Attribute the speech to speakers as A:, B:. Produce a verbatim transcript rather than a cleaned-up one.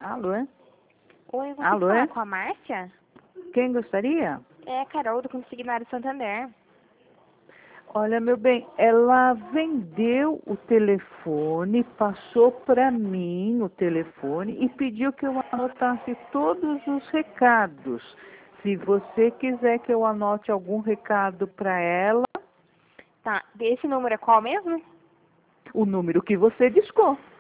A: Alô? é?
B: Oi, eu consigo
A: Alô,
B: falar
A: é?
B: com a Márcia?
A: Quem gostaria?
B: É a Carol do Consignário Santander.
A: Olha, meu bem, ela vendeu o telefone, passou para mim o telefone e pediu que eu anotasse todos os recados. Se você quiser que eu anote algum recado para ela,
B: Tá, esse número é qual mesmo?
A: o número que você discou.